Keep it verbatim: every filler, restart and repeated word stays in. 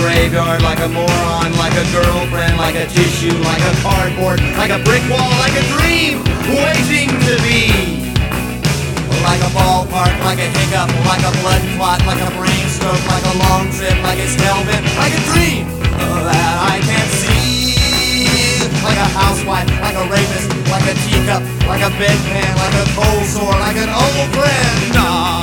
graveyard, like a moron, like a girlfriend, like a tissue, like a cardboard, like a brick wall, like a dream waiting to be. Like a ballpark, like a hiccup, like a blood clot, like a brain stroke, like a long trip, like it's hell-bent, like a dream that I can't see. Like a housewife, like a rapist, like a teacup, like a bedpan, like a cold sore, like an old friend. Nah.